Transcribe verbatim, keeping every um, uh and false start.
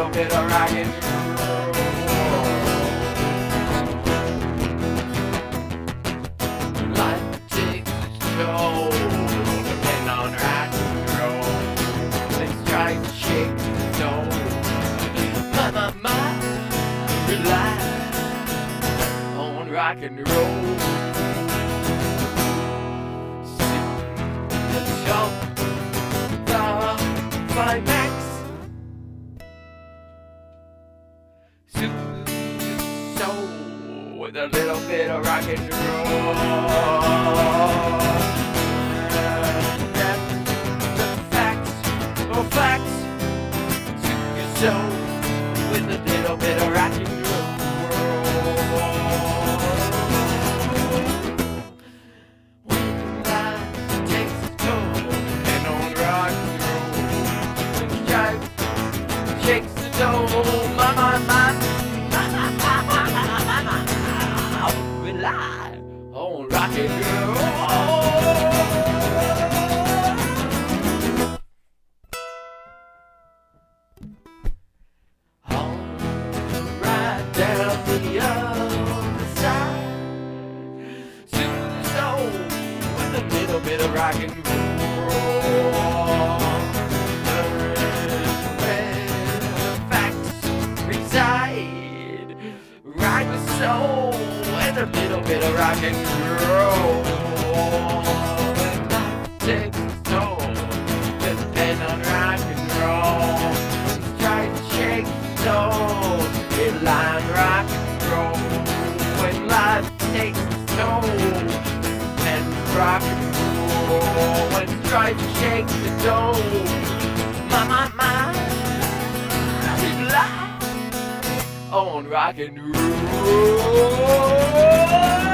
bit of rock and roll. Life takes its toll, depend on rock and roll. Let's try to shake the soul. My, my, my, rely on rock and roll. Sit the jump, the climax. Soothe the soul with a little bit of rock and roll. That's the facts, oh facts. Soothe your soul with a little bit of rock and roll. When life takes its toll, and on rock and roll, and jive shakes the soul, my, my, my. Rely on rock and roll. On right down the other side, soothe the soul with a little bit of rock and roll. Where facts reside, right the soul with a little bit of rock and roll. When life takes its toll, depend on rock and roll. Let's try to shake the soul, rely on rock and roll. When life takes its toll, and rock and roll. Let's try to shake the soul, my, my, my, rely on rock and roll.